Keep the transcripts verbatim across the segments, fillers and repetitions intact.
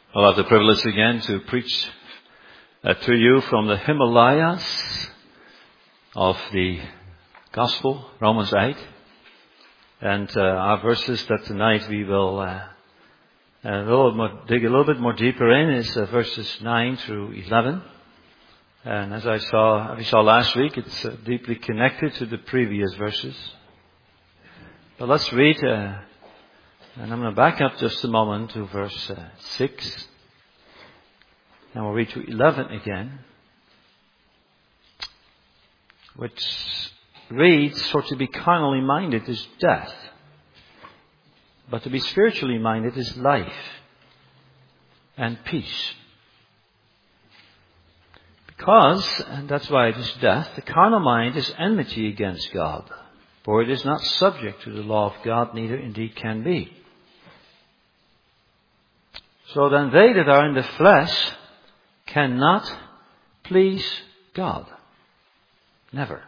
I'll have the privilege again to preach uh, to you from the Himalayas of the Gospel, Romans eight. And uh, our verses that tonight we will uh, a little more, dig a little bit more deeper in is uh, verses nine through eleven. And as I saw, we saw last week, it's uh, deeply connected to the previous verses. But let's read, uh, and I'm going to back up just a moment to verse uh, six. And we'll read to eleven again. Which reads, "For to be carnally minded is death, but to be spiritually minded is life and peace. Because, and that's why it is death, the carnal mind is enmity against God. For it is not subject to the law of God, neither indeed can be. So then they that are in the flesh cannot please God." Never.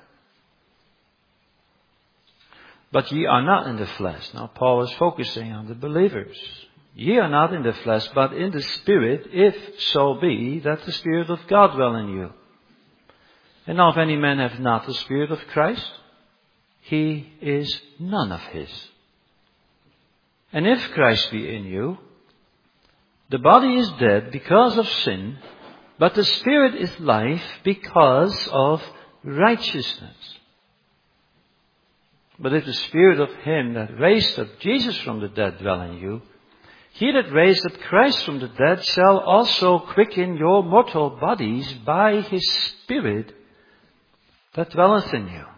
"But ye are not in the flesh." Now Paul is focusing on the believers. "Ye are not in the flesh, but in the Spirit, if so be that the Spirit of God dwell in you. And now if any man have not the Spirit of Christ, he is none of his. And if Christ be in you, the body is dead because of sin, but the Spirit is life because of righteousness. But if the Spirit of him that raised up Jesus from the dead dwell in you, he that raised up Christ from the dead shall also quicken your mortal bodies by his Spirit that dwelleth in you."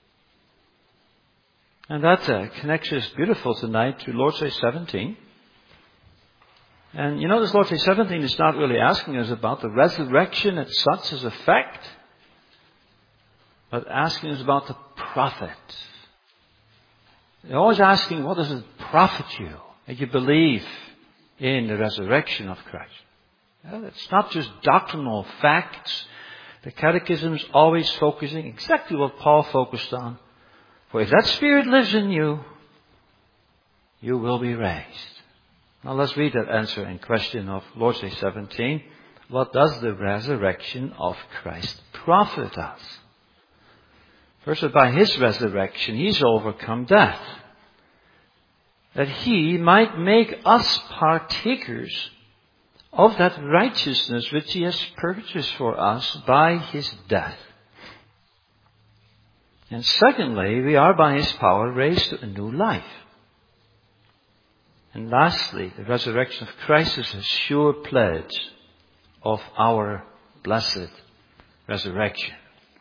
And that uh, connection is beautiful tonight to Lord's Day seventeen. And you notice Lord's Day seventeen is not really asking us about the resurrection as such as a fact, but asking us about the prophet. They're always asking, what does it profit you that you believe in the resurrection of Christ? Well, it's not just doctrinal facts. The Catechism is always focusing exactly what Paul focused on. For if that Spirit lives in you, you will be raised. Now let's read that answer and question of Lord's Day seventeen. What does the resurrection of Christ profit us? First, that by his resurrection he's overcome death, that he might make us partakers of that righteousness which he has purchased for us by his death. And secondly, we are by his power raised to a new life. And lastly, the resurrection of Christ is a sure pledge of our blessed resurrection.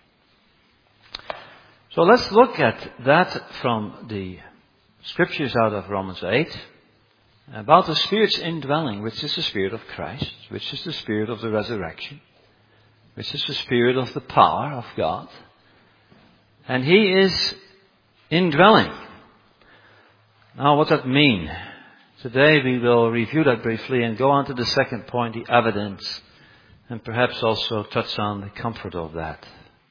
So let's look at that from the scriptures out of Romans eight. About the Spirit's indwelling, which is the Spirit of Christ, which is the Spirit of the resurrection, which is the Spirit of the power of God. And he is indwelling. Now what does that mean? Today we will review that briefly and go on to the second point, the evidence, and perhaps also touch on the comfort of that.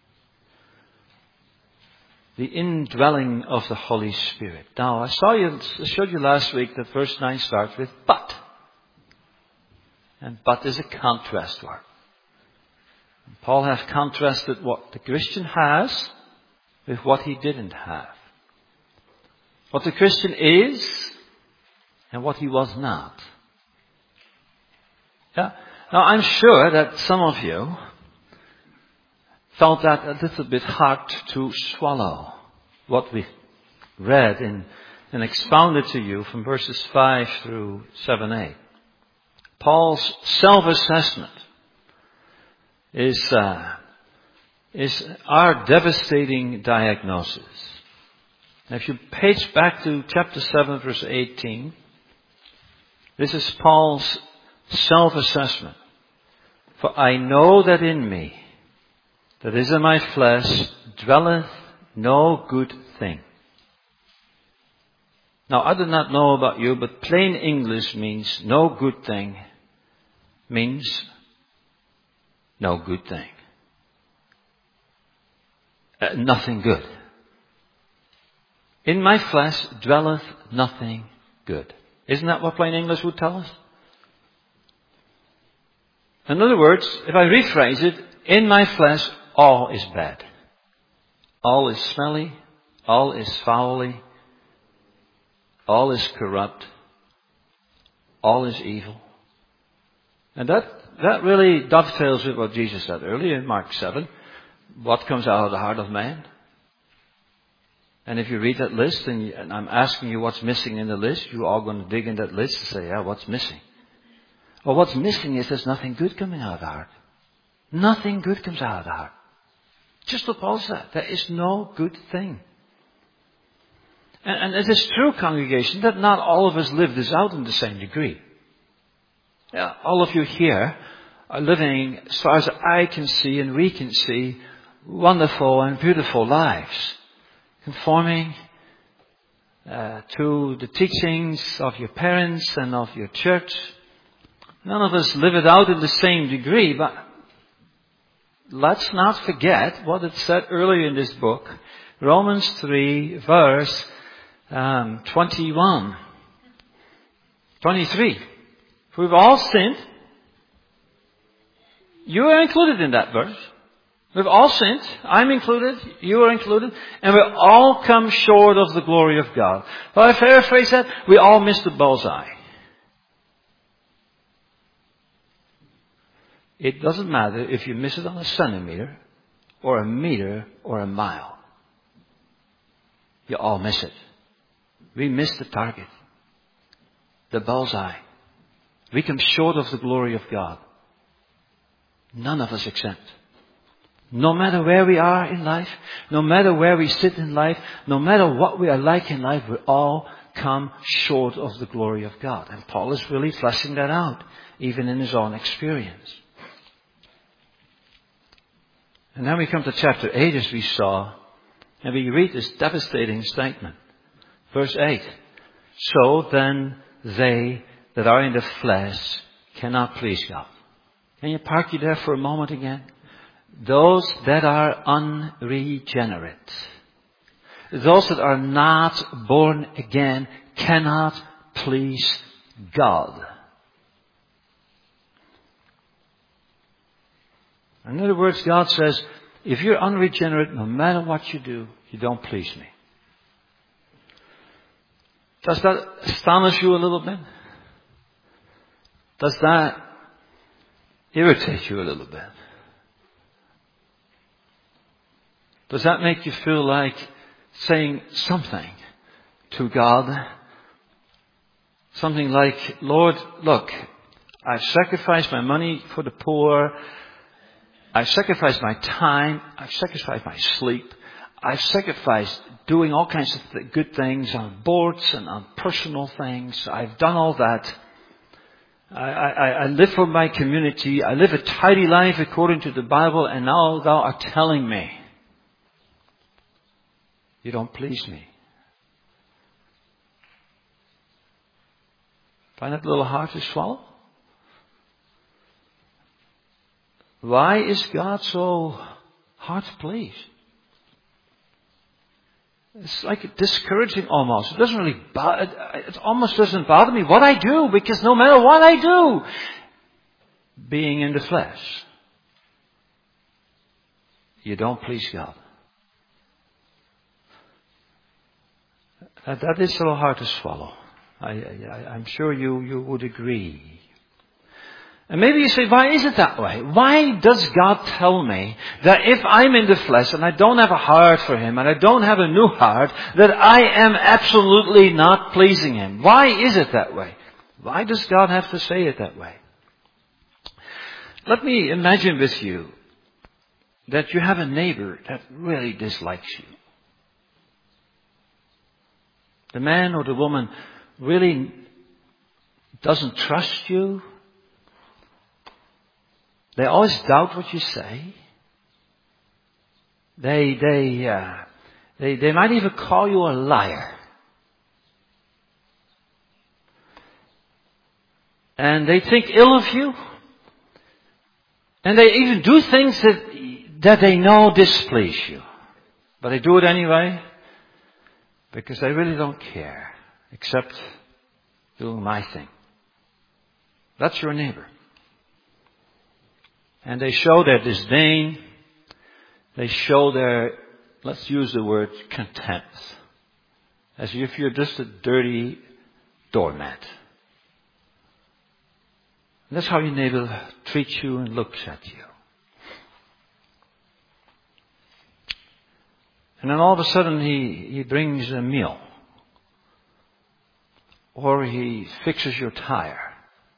The indwelling of the Holy Spirit. Now, I saw you, I showed you last week that verse nine starts with but. And but is a contrast word. And Paul has contrasted what the Christian has with what he didn't have. What the Christian is and what he was not. Yeah. Now, I'm sure that some of you found that a little bit hard to swallow, what we read in, and expounded to you from verses five through seven, eight. Paul's self-assessment is, uh, is our devastating diagnosis. Now, if you page back to chapter seven, verse eighteen, this is Paul's self-assessment. "For I know that in me, that is in my flesh, dwelleth no good thing." Now, I do not know about you, but plain English means no good thing means no good thing. Uh, nothing good. In my flesh dwelleth nothing good. Isn't that what plain English would tell us? In other words, if I rephrase it, in my flesh, all is bad. All is smelly. All is foully. All is corrupt. All is evil. And that, that really dovetails with what Jesus said earlier in Mark seven. What comes out of the heart of man? And if you read that list and, you, and I'm asking you what's missing in the list, you're all going to dig in that list and say, yeah, what's missing? Well, what's missing is there's nothing good coming out of the heart. Nothing good comes out of the heart. Just what Paul said. There is no good thing. And, and it is true, congregation, that not all of us live this out in the same degree. Yeah, all of you here are living, as far as I can see and we can see, wonderful and beautiful lives. Conforming uh, to the teachings of your parents and of your church. None of us live it out in the same degree, but let's not forget what it said earlier in this book. Romans three, verse um, twenty-one. twenty-three. For we've all sinned. You are included in that verse. We've all sinned. I'm included. You are included. And we all come short of the glory of God. Well, I paraphrase that. We all missed the bullseye. It doesn't matter if you miss it on a centimeter or a meter or a mile. You all miss it. We miss the target. The bullseye. We come short of the glory of God. None of us exempt. No matter where we are in life, no matter where we sit in life, no matter what we are like in life, we all come short of the glory of God. And Paul is really fleshing that out, even in his own experience. And then we come to chapter eight, as we saw, and we read this devastating statement. Verse eight. So then they that are in the flesh cannot please God. Can you park you there for a moment again? Those that are unregenerate, those that are not born again, cannot please God. In other words, God says, if you're unregenerate, no matter what you do, you don't please me. Does that astonish you a little bit? Does that irritate you a little bit? Does that make you feel like saying something to God? Something like, Lord, look, I've sacrificed my money for the poor. I've sacrificed my time. I've sacrificed my sleep. I've sacrificed doing all kinds of th- good things on boards and on personal things. I've done all that. I, I, I live for my community. I live a tidy life according to the Bible, and now thou art telling me you don't please me. Find that a little hard to swallow? Why is God so hard to please? It's like discouraging almost. It doesn't really bother, it almost doesn't bother me what I do, because no matter what I do, being in the flesh, you don't please God. That is a little hard to swallow. I, I, I'm sure you, you would agree. And maybe you say, why is it that way? Why does God tell me that if I'm in the flesh and I don't have a heart for Him and I don't have a new heart, that I am absolutely not pleasing Him? Why is it that way? Why does God have to say it that way? Let me imagine with you that you have a neighbor that really dislikes you. The man or the woman really doesn't trust you. They always doubt what you say. They, they, uh, they, they might even call you a liar. And they think ill of you. And they even do things that, that they know displease you. But they do it anyway. Because they really don't care. Except doing my thing. That's your neighbor. And they show their disdain. They show their, let's use the word, contempt. As if you're just a dirty doormat. And that's how your neighbor treats you and looks at you. And then all of a sudden he, he brings a meal. Or he fixes your tire.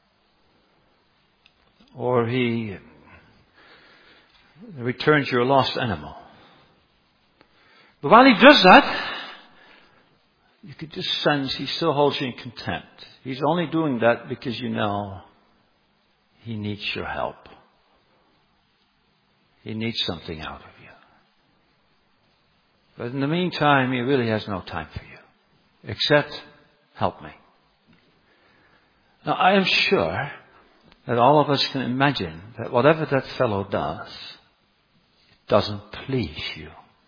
Or he returns your lost animal. But while he does that, you could just sense he still holds you in contempt. He's only doing that because you know he needs your help. He needs something out of you. But in the meantime, he really has no time for you. Except, help me. Now, I am sure that all of us can imagine that whatever that fellow does, it doesn't please you.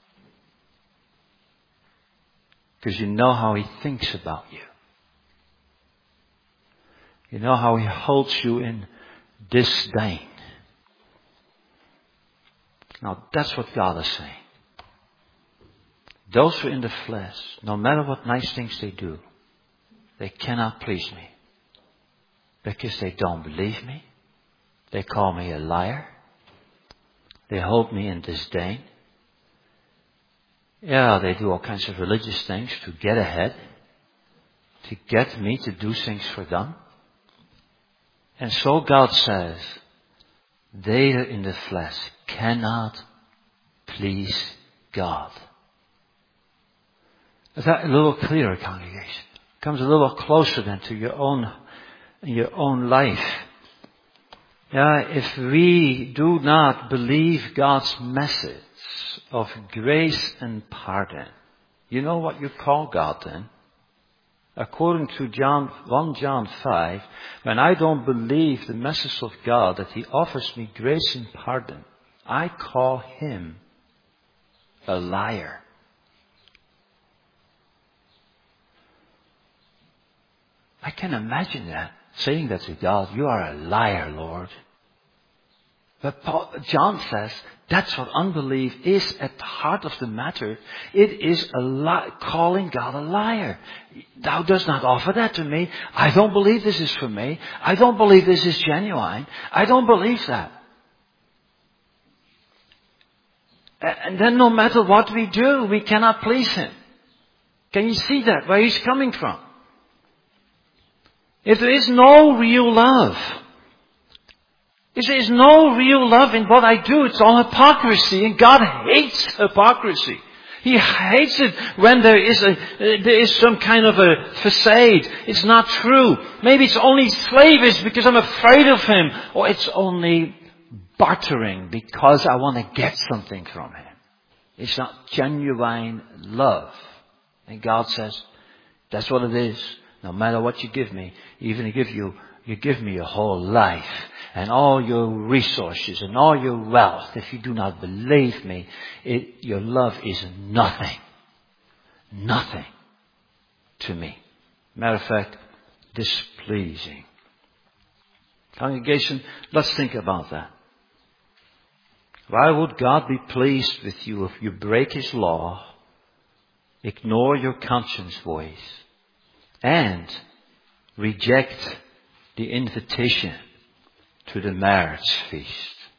Because you know how he thinks about you. You know how he holds you in disdain. Now that's what God is saying. Those who are in the flesh, no matter what nice things they do, they cannot please me. Because they don't believe me. They call me a liar. They hold me in disdain. Yeah, they do all kinds of religious things to get ahead. To get me to do things for them. And so God says, they in the flesh cannot please God. Is that a little clearer, congregation? Comes a little closer then to your own, your own life. Yeah, if we do not believe God's message of grace and pardon, you know what you call God then? According to John, First John five, when I don't believe the message of God that He offers me grace and pardon, I call Him a liar. I can imagine that, saying that to God, you are a liar, Lord. But Paul, John says, that's what unbelief is at the heart of the matter. It is a li- calling God a liar. Thou dost not offer that to me. I don't believe this is for me. I don't believe this is genuine. I don't believe that. And then no matter what we do, we cannot please Him. Can you see that? Where He's coming from? If there is no real love, if there is no real love in what I do, it's all hypocrisy, and God hates hypocrisy. He hates it when there is a there is some kind of a facade. It's not true. Maybe it's only slavish because I'm afraid of Him, or it's only bartering because I want to get something from Him. It's not genuine love. And God says, that's what it is. No matter what you give me, even if you you give me your whole life and all your resources and all your wealth, if you do not believe me, it, your love is nothing. Nothing to me. Matter of fact, displeasing. Congregation, let's think about that. Why would God be pleased with you if you break His law, ignore your conscience voice, and reject the invitation to the marriage feast?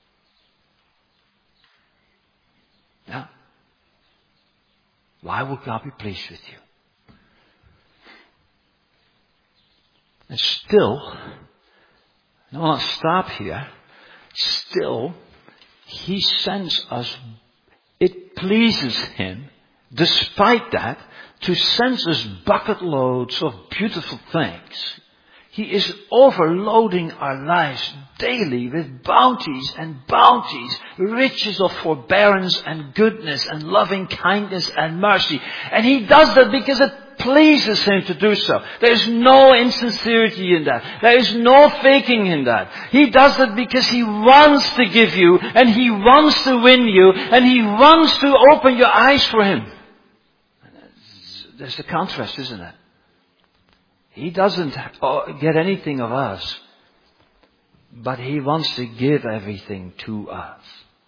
Yeah. Why would God be pleased with you? And still, I don't want to stop here. Still, He sends us, it pleases Him, despite that, to send us bucket loads of beautiful things. He is overloading our lives daily with bounties and bounties, riches of forbearance and goodness and loving kindness and mercy. And He does that because it pleases Him to do so. There is no insincerity in that. There is no faking in that. He does that because He wants to give you, and He wants to win you, and He wants to open your eyes for Him. There's the contrast, isn't it? He doesn't get anything of us but He wants to give everything to us.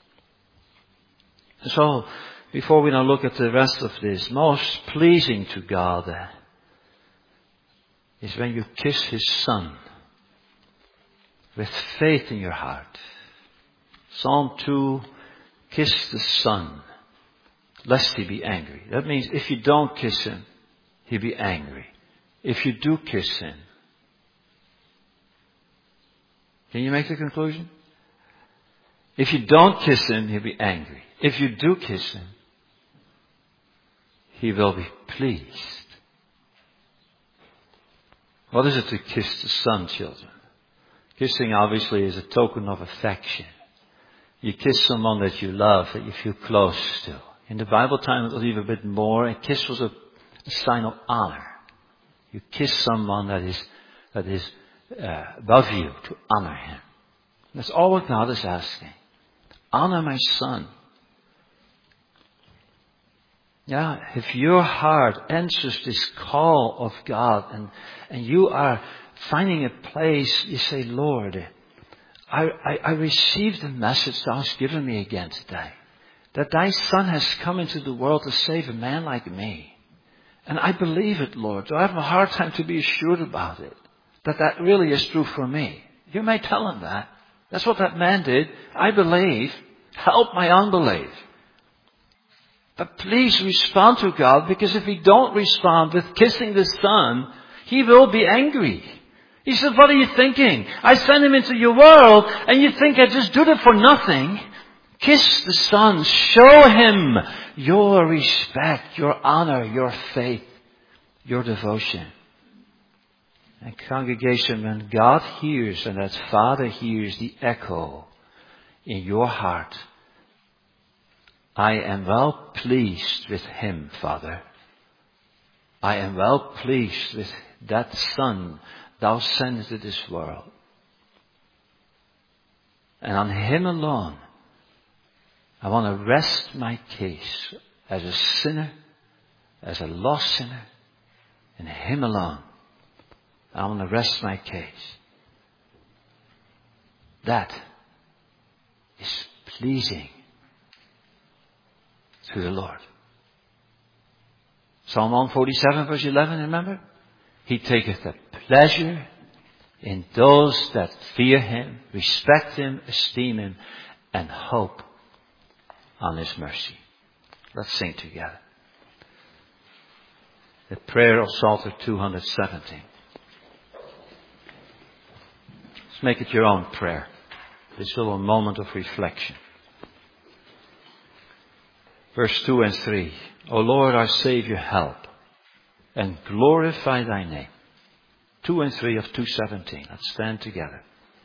So, before we now look at the rest of this, most pleasing to God uh, is when you kiss His Son with faith in your heart. Psalm two, kiss the Son, lest He be angry. That means if you don't kiss Him, He'll be angry. If you do kiss Him, can you make the conclusion? If you don't kiss Him, He'll be angry. If you do kiss Him, He will be pleased. What is it to kiss the Son, children? Kissing obviously is a token of affection. You kiss someone that you love, that you feel close to. In the Bible time it was even a bit more. A kiss was a, a sign of honor. You kiss someone that is that is uh, above you to honor him. That's all what God is asking. Honor my Son. Yeah, if your heart answers this call of God and, and you are finding a place, you say, Lord, I, I, I received the message Thou hast given me again today. That Thy Son has come into the world to save a man like me. And I believe it, Lord. So I have a hard time to be assured about it. That that really is true for me. You may tell Him that. That's what that man did. I believe. Help my unbelief. But please respond to God, because if we don't respond with kissing the Son, He will be angry. He said, what are you thinking? I sent Him into your world and you think I just do that for nothing? Kiss the Son. Show Him your respect, your honor, your faith, your devotion. And congregation, when God hears and that Father hears the echo in your heart, I am well pleased with Him, Father. I am well pleased with that Son Thou sent into this world. And on Him alone, I want to rest my case as a sinner, as a lost sinner, in Him alone. I want to rest my case. That is pleasing to the Lord. Psalm one forty-seven verse eleven, remember? He taketh a pleasure in those that fear Him, respect Him, esteem Him, and hope on His mercy. Let's sing together. The prayer of Psalter two seventeen. Let's make it your own prayer. This little moment of reflection. Verse two and three. O Lord, our Savior, help and glorify Thy name. Two and three of two seventeen. Let's stand together.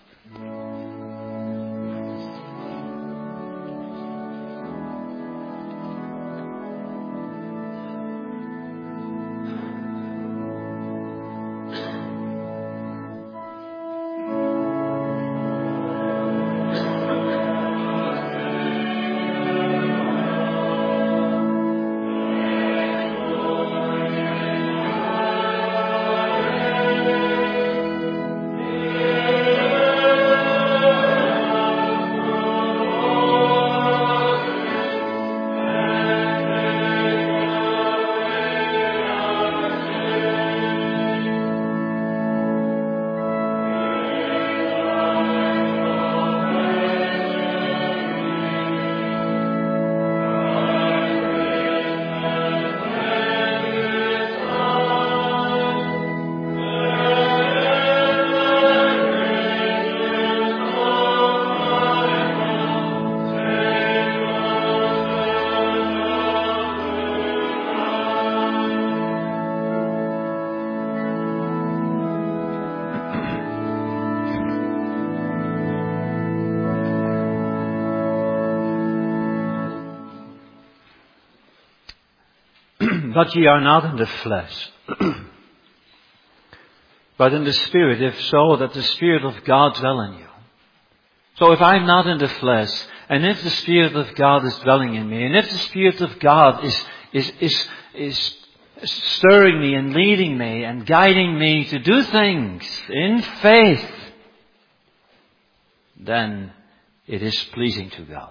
But ye are not in the flesh, but in the Spirit, if so, that the Spirit of God dwell in you. So if I'm not in the flesh, and if the Spirit of God is dwelling in me, and if the Spirit of God is, is, is, is stirring me and leading me and guiding me to do things in faith, then it is pleasing to God.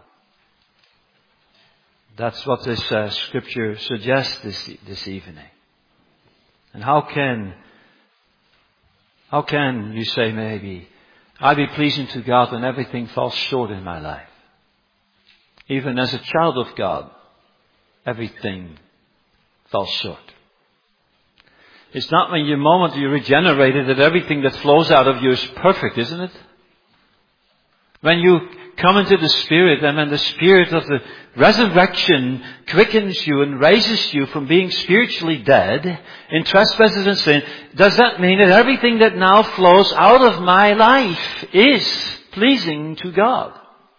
That's what this uh, scripture suggests this, this evening. And how can, how can you say maybe, I be pleasing to God when everything falls short in my life? Even as a child of God, everything falls short. It's not when you moment you're regenerated that everything that flows out of you is perfect, isn't it? When you come into the Spirit, and when the Spirit of the resurrection quickens you and raises you from being spiritually dead in trespasses and sin, does that mean that everything that now flows out of my life is pleasing to God?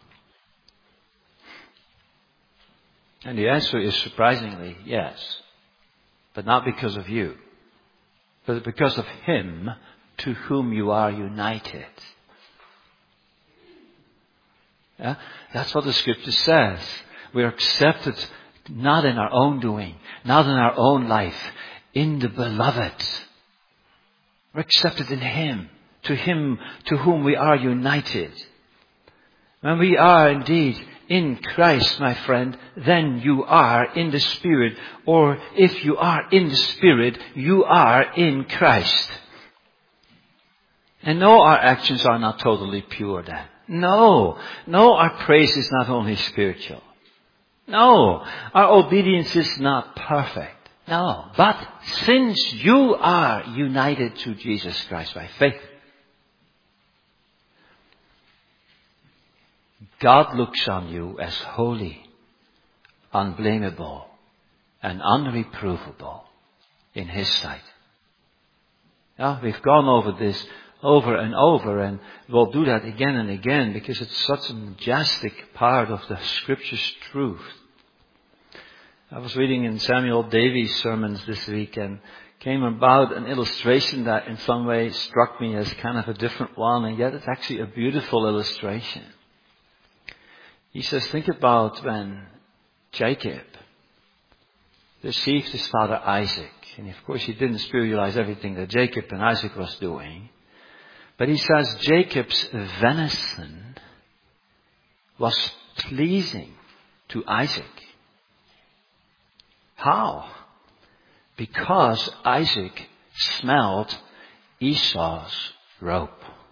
And the answer is surprisingly yes. But not because of you, but because of Him to whom you are united. Yeah? That's what the Scripture says. We are accepted not in our own doing, not in our own life, in the Beloved. We're accepted in Him, to Him to whom we are united. When we are indeed in Christ, my friend, then you are in the Spirit. Or if you are in the Spirit, you are in Christ. And no, our actions are not totally pure then. No. No, our praise is not only spiritual. No, our obedience is not perfect. No, but since you are united to Jesus Christ by faith, God looks on you as holy, unblameable, and unreprovable in His sight. Yeah, we've gone over this over and over, and we'll do that again and again because it's such a majestic part of the Scripture's truth. I was reading in Samuel Davies' sermons this week and came about an illustration that in some way struck me as kind of a different one, and yet it's actually a beautiful illustration. He says, think about when Jacob deceived his father Isaac. And of course he didn't spiritualize everything that Jacob and Isaac was doing. But he says Jacob's venison was pleasing to Isaac. How? Because Isaac smelled Esau's robe.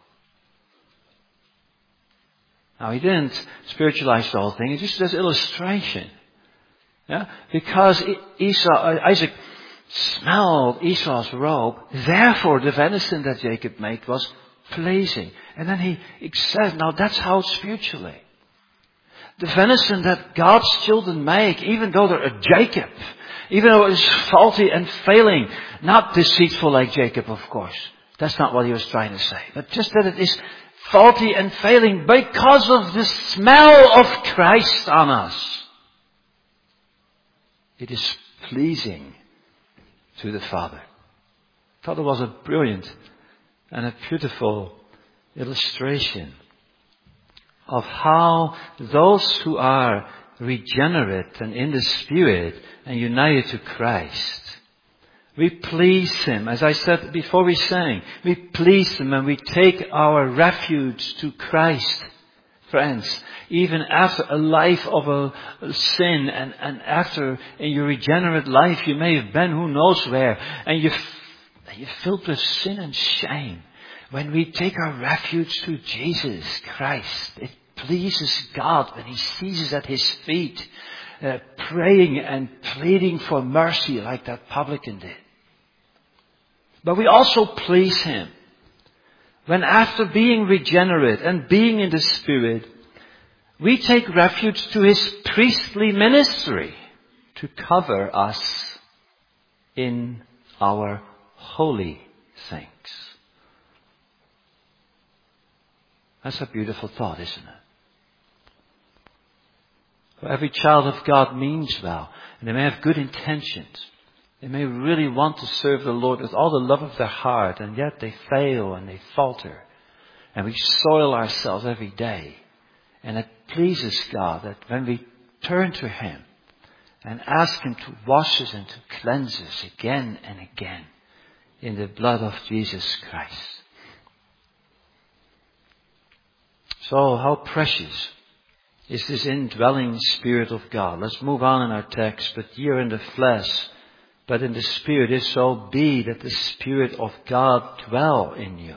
Now, he didn't spiritualize the whole thing. It just says illustration. Yeah? Because Esau, Isaac smelled Esau's robe, therefore the venison that Jacob made was pleasing. And then he, he says, now that's how it's spiritually. The venison that God's children make, even though they're a Jacob, even though it is faulty and failing, not deceitful like Jacob, of course. That's not what he was trying to say. But just that it is faulty and failing because of the smell of Christ on us. It is pleasing to the Father. I thought it was a brilliant and a beautiful illustration of how those who are regenerate and in the Spirit and united to Christ, we please Him. As I said before we sang, we please Him and we take our refuge to Christ. Friends, even after a life of a sin and, and after in your regenerate life you may have been who knows where and you're, you're filled with sin and shame. When we take our refuge to Jesus Christ, it pleases God when He sees us at His feet, uh, praying and pleading for mercy like that publican did. But we also please Him when after being regenerate and being in the Spirit, we take refuge to His priestly ministry to cover us in our holy things. That's a beautiful thought, isn't it? For every child of God means well, and they may have good intentions. They may really want to serve the Lord with all the love of their heart, and yet they fail and they falter. And we soil ourselves every day. And it pleases God that when we turn to Him and ask Him to wash us and to cleanse us again and again in the blood of Jesus Christ. So how precious is this indwelling Spirit of God. Let's move on in our text. But ye are in the flesh, but in the Spirit. If so be that the Spirit of God dwell in you.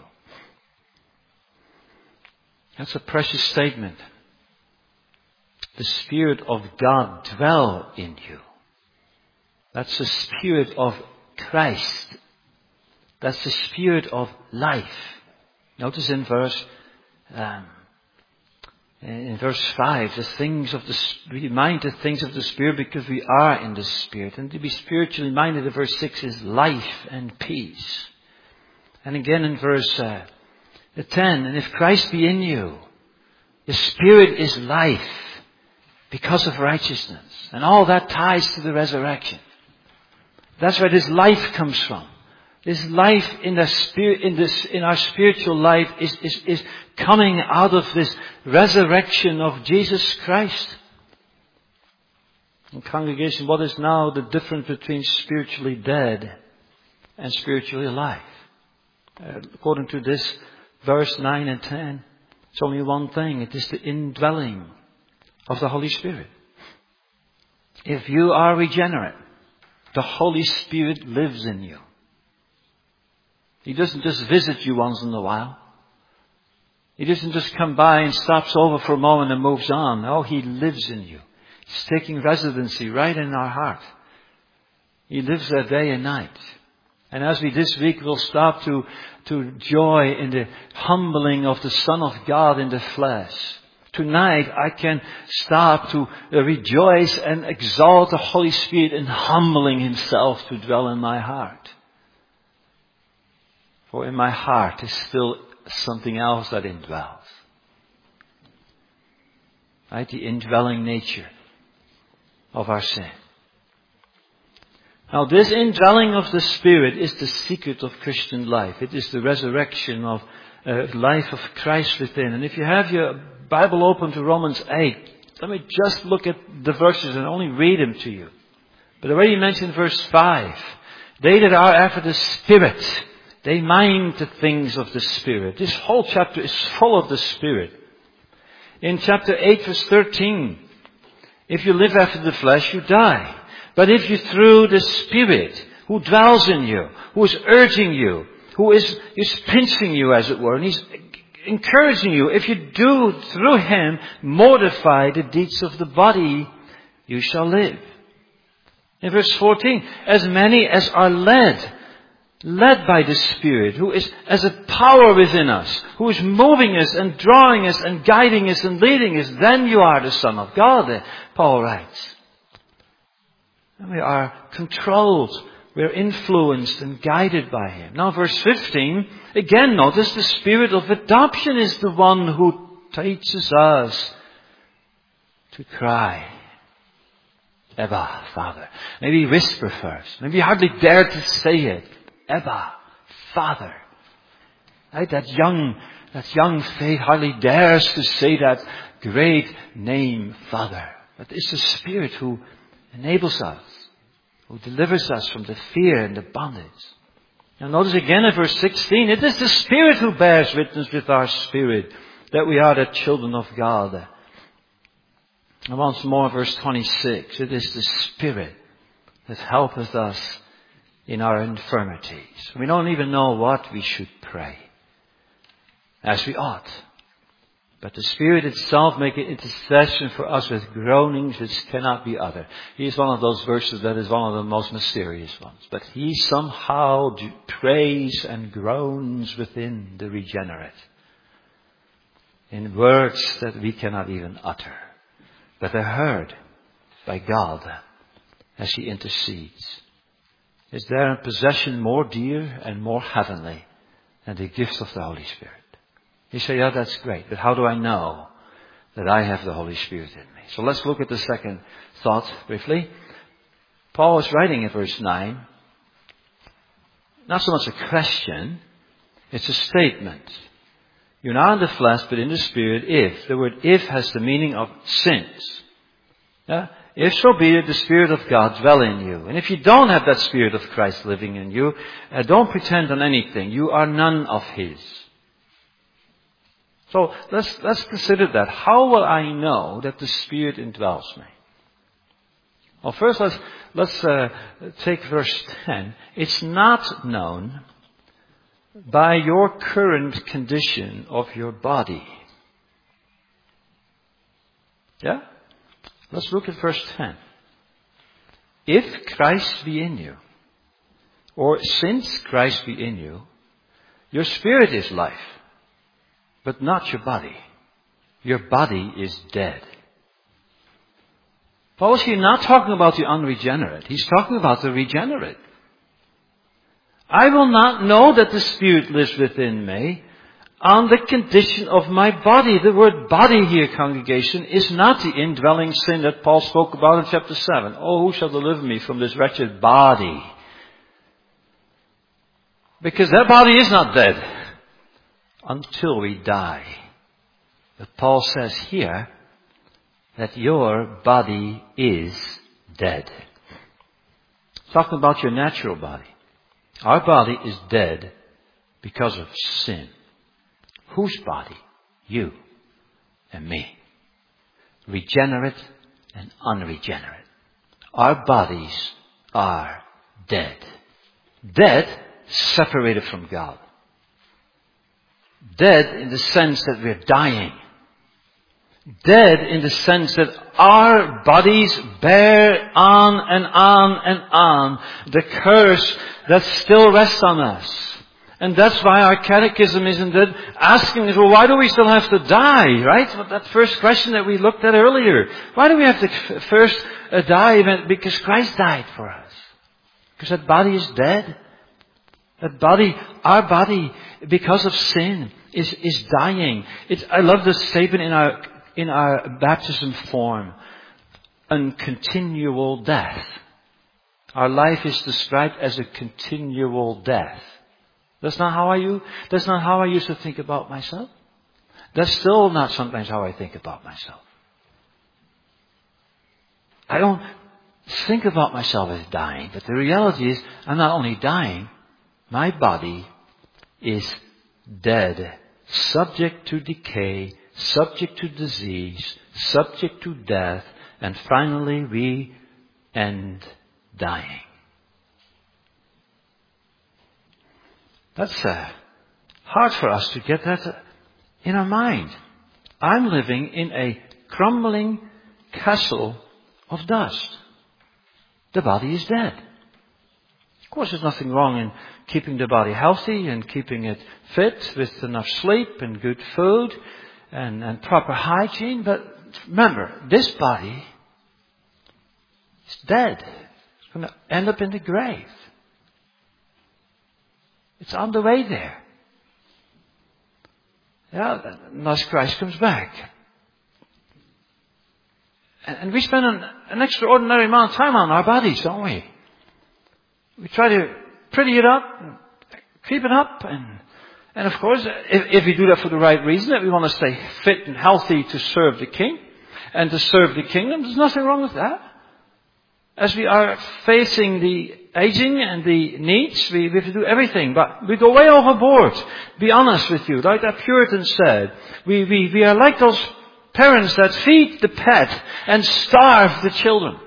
That's a precious statement. The Spirit of God dwell in you. That's the Spirit of Christ. That's the Spirit of life. Notice in verse um, in verse five, the things of the we mind the things of the Spirit because we are in the Spirit. And to be spiritually minded, in verse six, is life and peace. And again in verse uh, ten, and if Christ be in you, the Spirit is life because of righteousness. And all that ties to the resurrection. That's where this life comes from. This life in the spirit, in this, in our spiritual life is, is, is coming out of this resurrection of Jesus Christ. In congregation, what is now the difference between spiritually dead and spiritually alive? Uh, according to this verse nine and ten, it's only one thing. It is the indwelling of the Holy Spirit. If you are regenerate, the Holy Spirit lives in you. He doesn't just visit you once in a while. He doesn't just come by and stops over for a moment and moves on. No, He lives in you. He's taking residency right in our heart. He lives there day and night. And as we this week will stop to, to joy in the humbling of the Son of God in the flesh. Tonight I can stop to rejoice and exalt the Holy Spirit in humbling Himself to dwell in my heart. For in my heart is still something else that indwells. Right? The indwelling nature of our sin. Now this indwelling of the Spirit is the secret of Christian life. It is the resurrection of uh, life of Christ within. And if you have your Bible open to Romans eight, let me just look at the verses and only read them to you. But I already mentioned verse five. They that are after the Spirit, they mind the things of the Spirit. This whole chapter is full of the Spirit. In chapter eight verse thirteen, if you live after the flesh, you die. But if you through the Spirit, who dwells in you, who is urging you, who is, is pinching you as it were, and He's encouraging you, if you do through Him mortify the deeds of the body, you shall live. In verse fourteen, as many as are led, led by the Spirit, who is as a power within us, who is moving us and drawing us and guiding us and leading us, then you are the Son of God, Paul writes. And we are controlled, we are influenced and guided by Him. Now verse fifteen, again notice the Spirit of adoption is the one who teaches us to cry, Abba, Father. Maybe whisper first. Maybe you hardly dare to say it. Abba, Father. Right? That young, that young faith hardly dares to say that great name, Father. But it's the Spirit who enables us, who delivers us from the fear and the bondage. Now notice again in verse sixteen, it is the Spirit who bears witness with our spirit that we are the children of God. And once more verse twenty-six, it is the Spirit that helpeth us in our infirmities. We don't even know what we should pray as we ought. But the Spirit itself maketh intercession for us with groanings which cannot be uttered. Here's one of those verses that is one of the most mysterious ones. But He somehow prays and groans within the regenerate in words that we cannot even utter, but are heard by God as He intercedes. Is there a possession more dear and more heavenly than the gift of the Holy Spirit? You say, yeah, that's great. But how do I know that I have the Holy Spirit in me? So let's look at the second thought briefly. Paul is writing in verse nine. Not so much a question. It's a statement. You're not in the flesh, but in the Spirit, if. The word if has the meaning of since. Yeah? If so be that the Spirit of God dwell in you. And if you don't have that Spirit of Christ living in you, uh, don't pretend on anything. You are none of His. So let's, let's consider that. How will I know that the Spirit indwells me? Well, first let's, let's uh, take verse ten. It's not known by your current condition of your body. Yeah? Let's look at verse ten. If Christ be in you, or since Christ be in you, your spirit is life, but not your body. Your body is dead. Paul is here not talking about the unregenerate. He's talking about the regenerate. I will not know that the Spirit lives within me on the condition of my body. The word body here, congregation, is not the indwelling sin that Paul spoke about in chapter seven. Oh, who shall deliver me from this wretched body? Because that body is not dead until we die. But Paul says here that your body is dead. Talking about your natural body. Our body is dead because of sin. Whose body? You and me. Regenerate and unregenerate. Our bodies are dead. Dead, separated from God. Dead in the sense that we're dying. Dead in the sense that our bodies bear on and on and on the curse that still rests on us. And that's why our catechism isn't it asking us, well, why do we still have to die, right? Well, that first question that we looked at earlier. Why do we have to first uh, die? Because Christ died for us. Because that body is dead. That body, our body, because of sin, is, is dying. It's, I love this statement in our, in our baptism form. A continual death. Our life is described as a continual death. That's not how I use, that's not how I used to think about myself. That's still not sometimes how I think about myself. I don't think about myself as dying, but the reality is I'm not only dying, my body is dead, subject to decay, subject to disease, subject to death, and finally we end dying. That's uh, hard for us to get that in our mind. I'm living in a crumbling castle of dust. The body is dead. Of course, there's nothing wrong in keeping the body healthy and keeping it fit with enough sleep and good food and, and proper hygiene. But remember, this body is dead. It's going to end up in the grave. It's on the way there. Yeah, unless Christ comes back. And, and we spend an, an extraordinary amount of time on our bodies, don't we? We try to pretty it up, and keep it up, and and of course, if, if we do that for the right reason, that we want to stay fit and healthy to serve the King and to serve the kingdom, there's nothing wrong with that. As we are facing the aging and the needs, we, we have to do everything. But we go way overboard. Be honest with you. Like that Puritan said, we, we, we are like those parents that feed the pet and starve the children.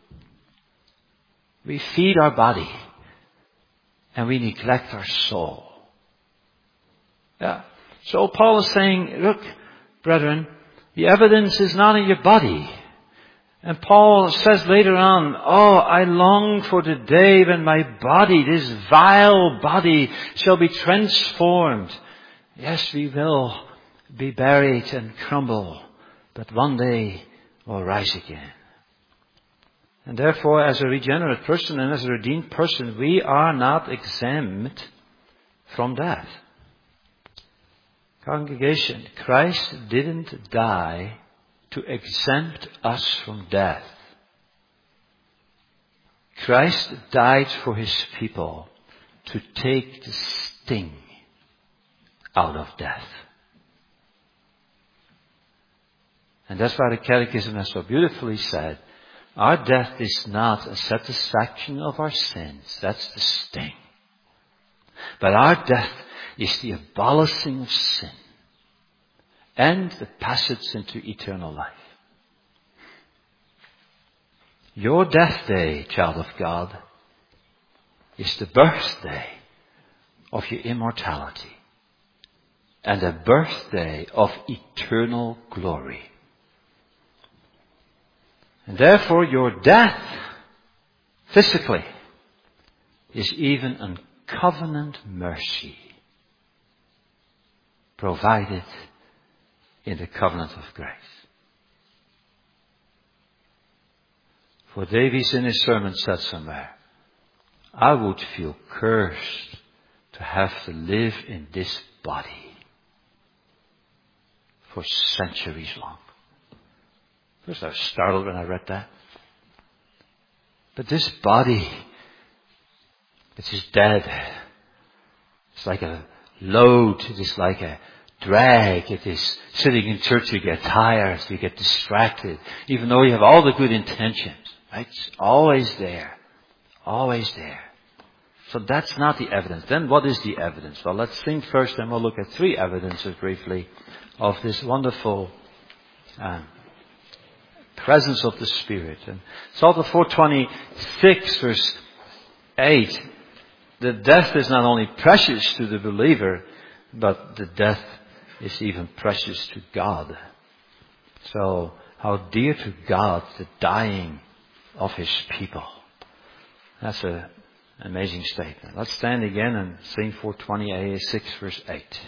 We feed our body and we neglect our soul. Yeah. So Paul is saying, look, brethren, the evidence is not in your body. And Paul says later on, oh, I long for the day when my body, this vile body, shall be transformed. Yes, we will be buried and crumble, but one day we'll rise again. And therefore, as a regenerate person and as a redeemed person, we are not exempt from death. Congregation, Christ didn't die to exempt us from death. Christ died for His people to take the sting out of death. And that's why the Catechism has so beautifully said, our death is not a satisfaction of our sins. That's the sting. But our death is the abolishing of sin. and the passage into eternal life. Your death day, child of God, is the birthday of your immortality and a birthday of eternal glory. And therefore your death, physically, is even a covenant mercy provided in the covenant of grace. For Davies in his sermon said somewhere, I would feel cursed to have to live in this body for centuries long. First I was startled when I read that. But this body, it is dead. It's like a load. It is like a drag. It is sitting in church, you get tired, you get distracted. Even though you have all the good intentions. Right? It's always there. Always there. So that's not the evidence. Then what is the evidence? Well, let's think first, and we'll look at three evidences briefly of this wonderful um, presence of the Spirit. And Psalm four twenty-six, verse eight, the death is not only precious to the believer, but the death is even precious to God. So, how dear to God the dying of His people. That's an amazing statement. Let's stand again and sing four twenty-six, verse eight.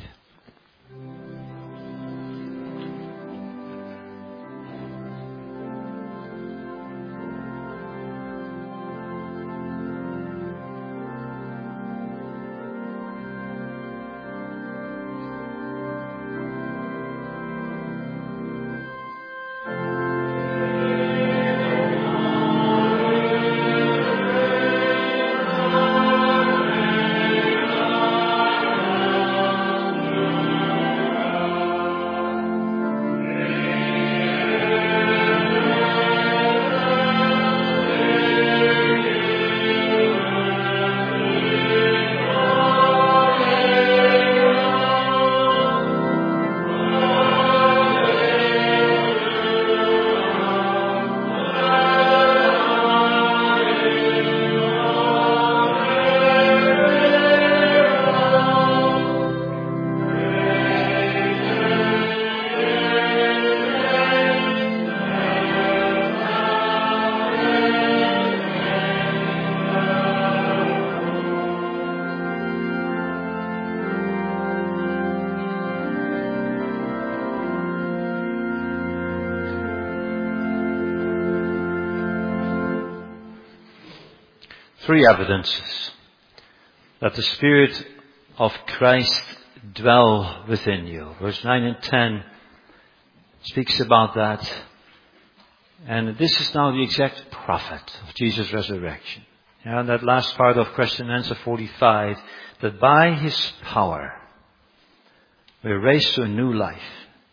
Three evidences that the Spirit of Christ dwell within you. Verse nine and ten speaks about that. And this is now the exact prophet of Jesus' resurrection. And that last part of question and answer forty-five, that by His power we're raised to a new life.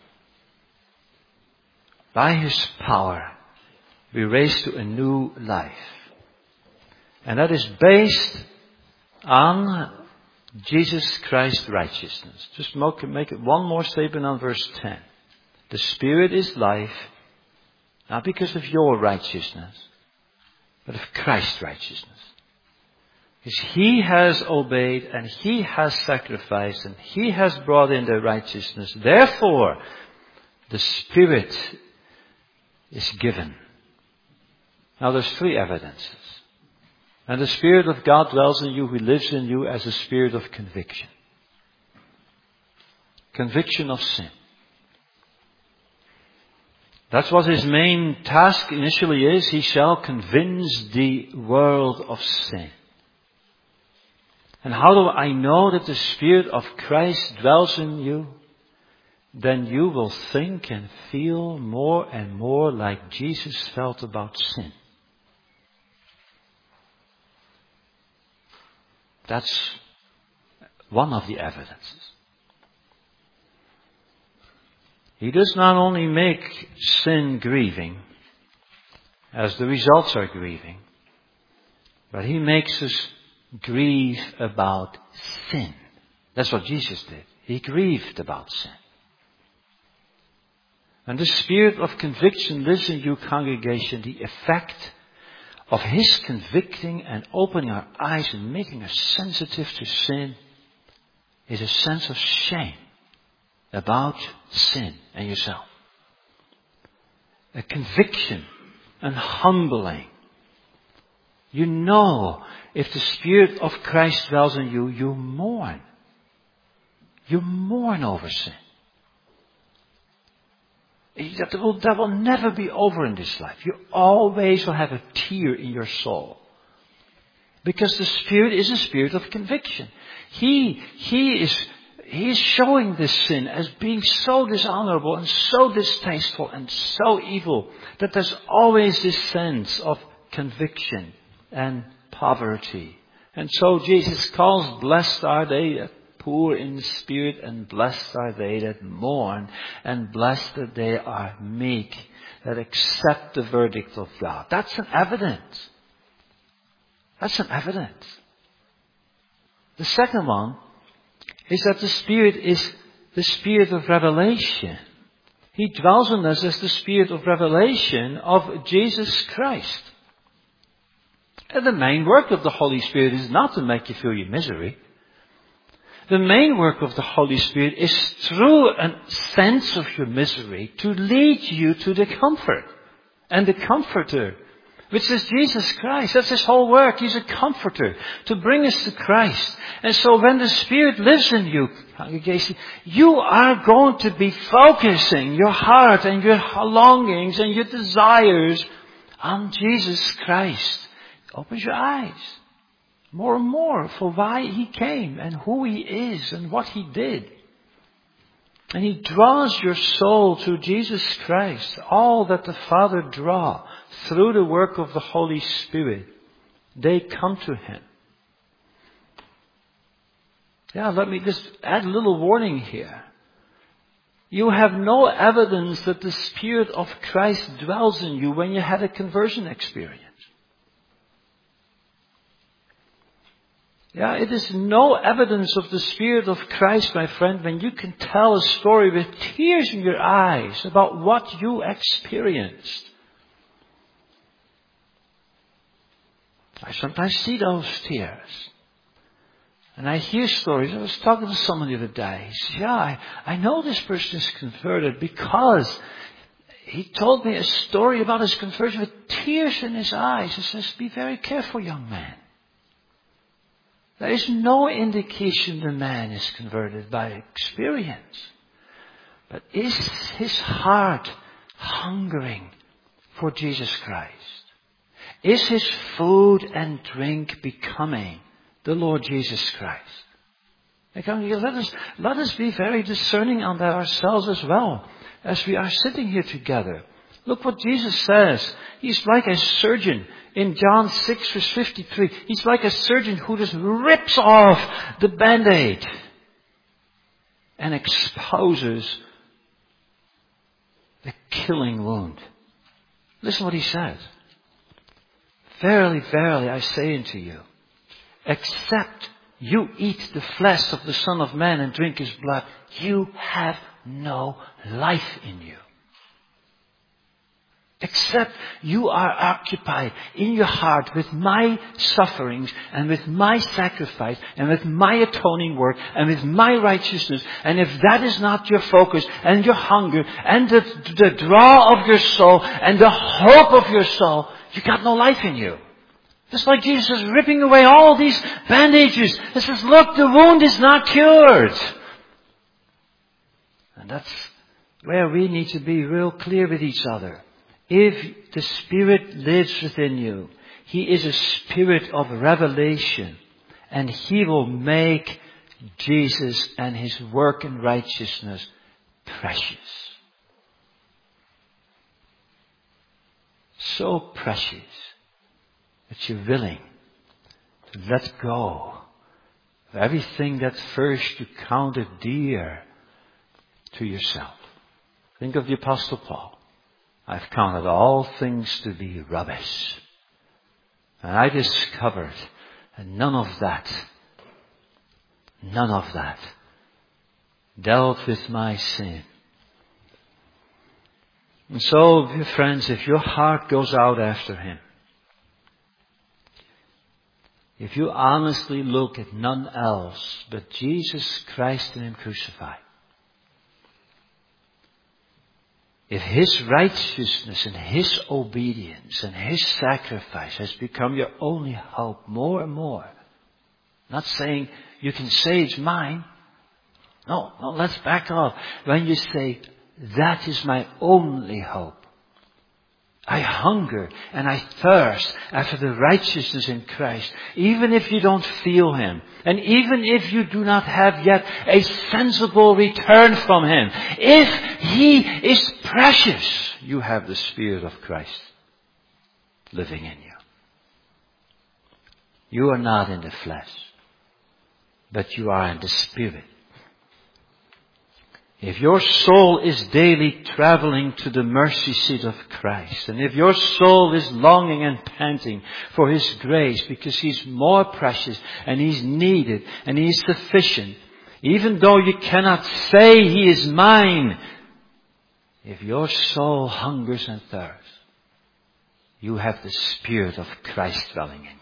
By His power we're raised to a new life. And that is based on Jesus Christ's righteousness. Just make it one more statement on verse ten. The Spirit is life, not because of your righteousness, but of Christ's righteousness. Because He has obeyed and He has sacrificed and He has brought in the righteousness. Therefore, the Spirit is given. Now there's three evidences. And the Spirit of God dwells in you, who lives in you as a spirit of conviction. Conviction of sin. That's what His main task initially is. He shall convince the world of sin. And how do I know that the Spirit of Christ dwells in you? Then you will think and feel more and more like Jesus felt about sin. That's one of the evidences. He does not only make sin grieving, as the results are grieving, but He makes us grieve about sin. That's what Jesus did. He grieved about sin. And the spirit of conviction lives in you, congregation. The effect of His convicting and opening our eyes and making us sensitive to sin is a sense of shame about sin and yourself. A conviction and humbling. You know, if the Spirit of Christ dwells in you, you mourn. You mourn over sin. That will, that will never be over in this life. You always will have a tear in your soul. Because the Spirit is a spirit of conviction. He, he is, He is showing this sin as being so dishonorable and so distasteful and so evil that there's always this sense of conviction and poverty. And so Jesus calls, blessed are they that poor in spirit, and blessed are they that mourn, and blessed that they are meek, that accept the verdict of God. That's an evidence. That's an evidence. The second one is that the Spirit is the Spirit of revelation. He dwells in us as the Spirit of revelation of Jesus Christ. And the main work of the Holy Spirit is not to make you feel your misery. The main work of the Holy Spirit is through a sense of your misery to lead you to the comfort and the Comforter, which is Jesus Christ. That's His whole work. He's a comforter to bring us to Christ. And so when the Spirit lives in you, congregation, you are going to be focusing your heart and your longings and your desires on Jesus Christ. Open your eyes more and more for why He came and who He is and what He did. And He draws your soul to Jesus Christ. All that the Father draw through the work of the Holy Spirit, they come to Him. Yeah, let me just add a little warning here. You have no evidence that the Spirit of Christ dwells in you when you had a conversion experience. Yeah, it is no evidence of the Spirit of Christ, my friend, when you can tell a story with tears in your eyes about what you experienced. I sometimes see those tears. And I hear stories. I was talking to someone the other day. He said, yeah, I, I know this person is converted because he told me a story about his conversion with tears in his eyes. He says, be very careful, young man. There is no indication the man is converted by experience. But is his heart hungering for Jesus Christ? Is his food and drink becoming the Lord Jesus Christ? Let us, let us be very discerning on that ourselves as well as we are sitting here together. Look what Jesus says. He's like a surgeon. In John six verse fifty-three, He's like a surgeon who just rips off the band-aid and exposes the killing wound. Listen what He says. Verily, verily, I say unto you, except you eat the flesh of the Son of Man and drink His blood, you have no life in you. Except you are occupied in your heart with my sufferings and with my sacrifice and with my atoning work and with my righteousness. And if that is not your focus and your hunger and the, the draw of your soul and the hope of your soul, you got no life in you. Just like Jesus is ripping away all these bandages. He says, look, the wound is not cured. And that's where we need to be real clear with each other. If the Spirit lives within you, He is a spirit of revelation, and He will make Jesus and His work in righteousness precious. So precious that you're willing to let go of everything that first you counted dear to yourself. Think of the Apostle Paul. I've counted all things to be rubbish. And I discovered that none of that, none of that dealt with my sin. And so, dear friends, if your heart goes out after Him, if you honestly look at none else but Jesus Christ and Him crucified, if His righteousness and His obedience and His sacrifice has become your only hope more and more, not saying you can say it's mine. No, no, let's back off. When you say, that is my only hope. I hunger and I thirst after the righteousness in Christ. Even if you don't feel Him. And even if you do not have yet a sensible return from Him. If He is precious, you have the Spirit of Christ living in you. You are not in the flesh, but you are in the Spirit. If your soul is daily traveling to the mercy seat of Christ, and if your soul is longing and panting for His grace because He's more precious and He's needed and He's sufficient, even though you cannot say He is mine, if your soul hungers and thirsts, you have the Spirit of Christ dwelling in you.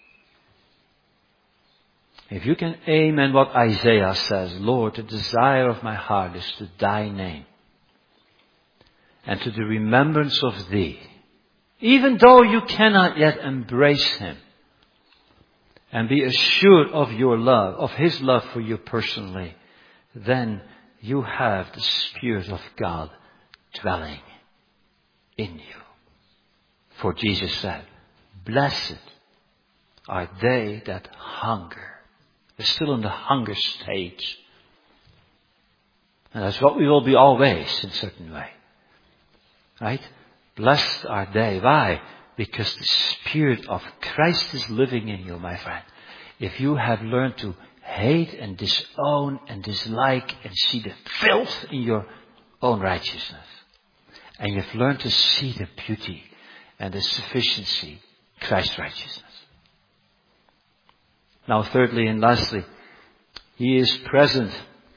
If you can aim at what Isaiah says, Lord, the desire of my heart is to Thy name and to the remembrance of Thee, even though you cannot yet embrace Him and be assured of your love, of His love for you personally, then you have the Spirit of God dwelling in you. For Jesus said, blessed are they that hunger. We're still in the hunger stage. And that's what we will be always in a certain way. Right? Blessed are they. Why? Because the Spirit of Christ is living in you, my friend. If you have learned to hate and disown and dislike and see the filth in your own righteousness, and you've learned to see the beauty and the sufficiency, Christ's righteousness. Now, thirdly and lastly, He is present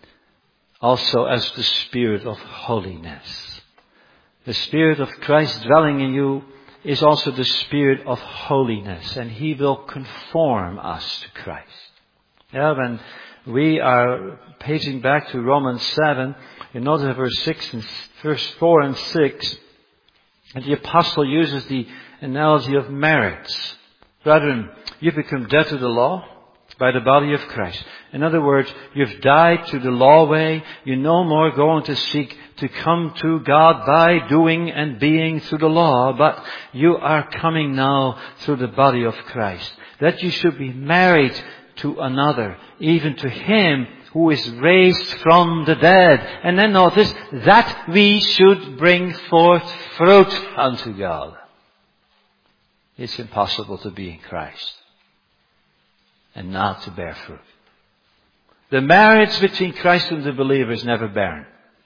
also as the Spirit of holiness. The Spirit of Christ dwelling in you is also the Spirit of holiness, and He will conform us to Christ. Yeah, when we are paging back to Romans seven, you notice verse six and verse four and six, and the apostle uses the analogy of marriage. Brethren, you become dead to the law by the body of Christ. In other words, you've died to the law way. You're no more going to seek to come to God by doing and being through the law, but you are coming now through the body of Christ. That you should be married to another, even to Him who is raised from the dead. And then notice that we should bring forth fruit unto God. It's impossible to be in Christ and not to bear fruit. The marriage between Christ and the believer is never barren.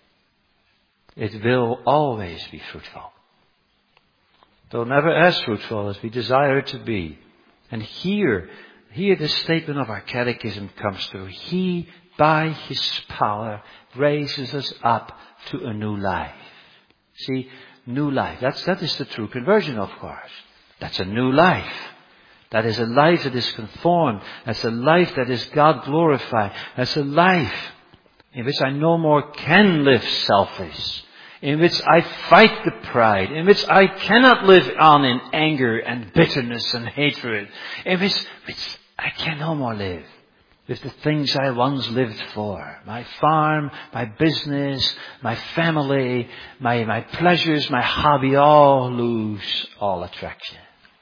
It will always be fruitful. Though never as fruitful as we desire it to be. And here, here the statement of our catechism comes through. He, by His power, raises us up to a new life. See, new life. That's, that is the true conversion, of course. That's a new life. That is a life that is conformed. That's a life that is God glorified. That's a life in which I no more can live selfish. In which I fight the pride. In which I cannot live on in anger and bitterness and hatred. In which, which I can no more live with the things I once lived for. My farm, my business, my family, my, my pleasures, my hobby all lose all attraction.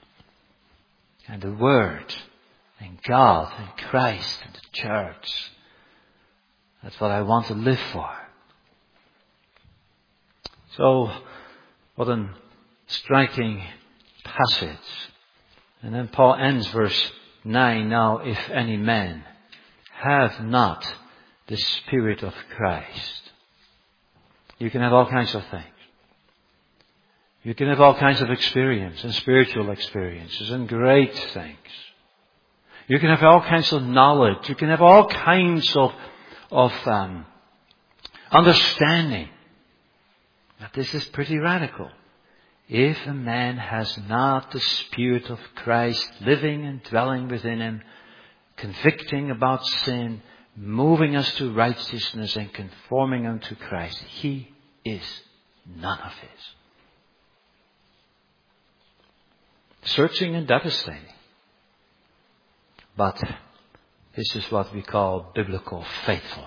And the Word, and God, and Christ, and the church. That's what I want to live for. So, what a striking passage. And then Paul ends verse nine. Now, if any man have not the Spirit of Christ, you can have all kinds of things. You can have all kinds of experience and spiritual experiences and great things. You can have all kinds of knowledge. You can have all kinds of, of um, understanding. But this is pretty radical. If a man has not the Spirit of Christ living and dwelling within him, convicting about sin, moving us to righteousness and conforming unto Christ, he is none of his. Searching and devastating. But this is what we call biblical faithfulness.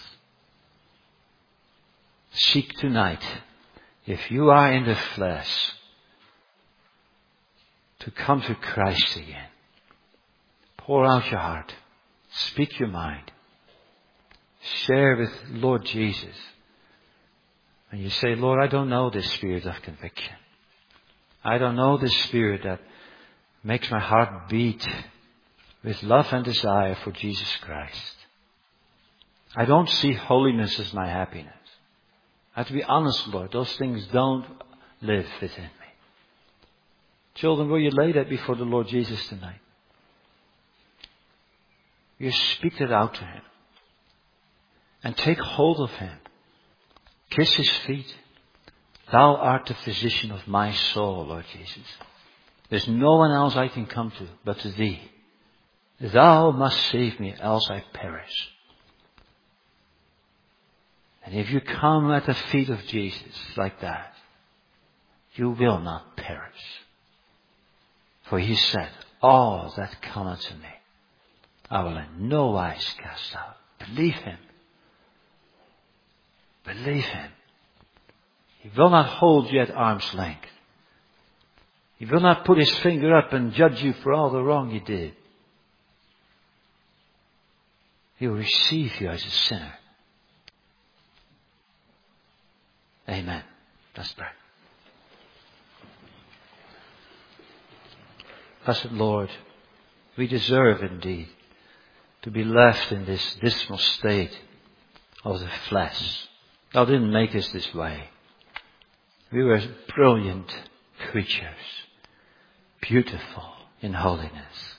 Seek tonight, if you are in the flesh, to come to Christ again. Pour out your heart. Speak your mind. Share with Lord Jesus. And you say, Lord, I don't know this spirit of conviction. I don't know this spirit that makes my heart beat with love and desire for Jesus Christ. I don't see holiness as my happiness. I have to be honest, Lord, those things don't live within me. Children, will you lay that before the Lord Jesus tonight? You speak it out to Him. And take hold of Him. Kiss His feet. Thou art the physician of my soul, Lord Jesus. There's no one else I can come to but to Thee. Thou must save me, else I perish. And if you come at the feet of Jesus like that, you will not perish. For He said, all that come unto me, I will in no wise cast out. Believe Him. Believe Him. He will not hold you at arm's length. He will not put His finger up and judge you for all the wrong you did. He will receive you as a sinner. Amen. Let's pray. Blessed Lord, we deserve indeed to be left in this dismal state of the flesh. Thou didn't make us this way. We were brilliant creatures, beautiful in holiness,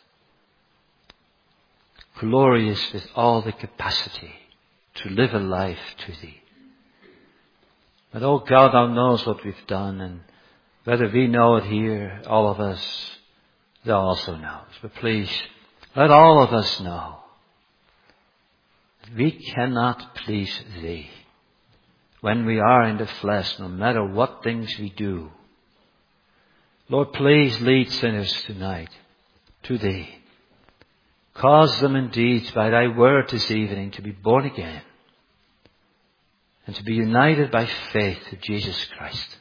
glorious with all the capacity to live a life to Thee. But oh God, Thou knows what we've done, and whether we know it here, all of us, Thou also knows. But please, let all of us know that we cannot please Thee when we are in the flesh, no matter what things we do. Lord, please lead sinners tonight to Thee. Cause them indeed by Thy word this evening to be born again and to be united by faith to Jesus Christ.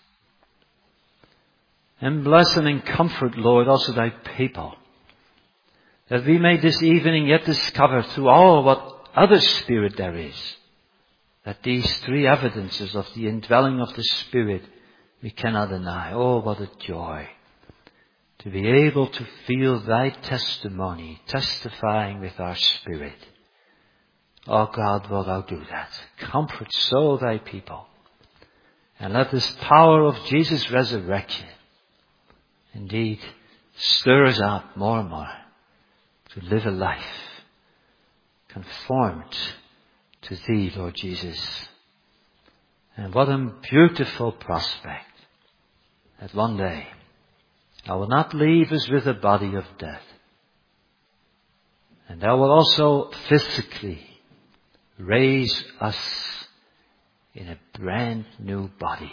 And bless and and comfort, Lord, also Thy people, that we may this evening yet discover through all what other spirit there is, that these three evidences of the indwelling of the Spirit we cannot deny. Oh, what a joy to be able to feel Thy testimony testifying with our spirit. Oh God, will Thou do that. Comfort so Thy people. And let this power of Jesus' resurrection indeed stir us up more and more to live a life conformed to Thee, Lord Jesus. And what a beautiful prospect that one day Thou will not leave us with a body of death. And Thou will also physically raise us in a brand new body.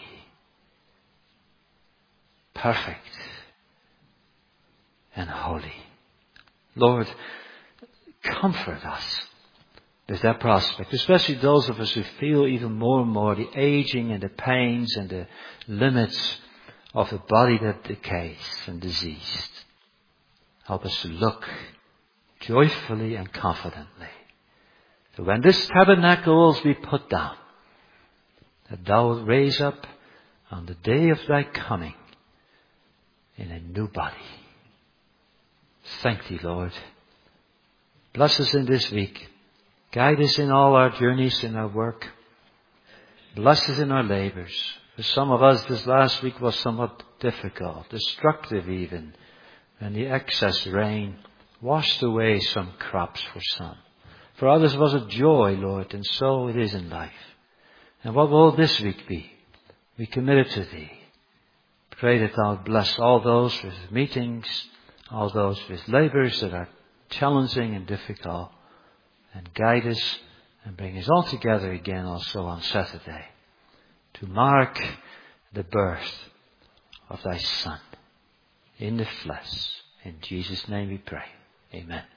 Perfect and holy. Lord, comfort us with that prospect, especially those of us who feel even more and more the aging and the pains and the limits of a body that decays and diseased. Help us to look joyfully and confidently. So when this tabernacle will be put down, that Thou wilt raise up on the day of Thy coming in a new body. Thank Thee, Lord. Bless us in this week. Guide us in all our journeys, in our work. Bless us in our labors. For some of us, this last week was somewhat difficult, destructive even, and the excess rain washed away some crops for some. For others it was a joy, Lord, and so it is in life. And what will this week be? we commit it to Thee. Pray that Thou bless all those with meetings, all those with labours that are challenging and difficult, and guide us and bring us all together again also on Saturday to mark the birth of Thy Son in the flesh. In Jesus' name we pray. Amen.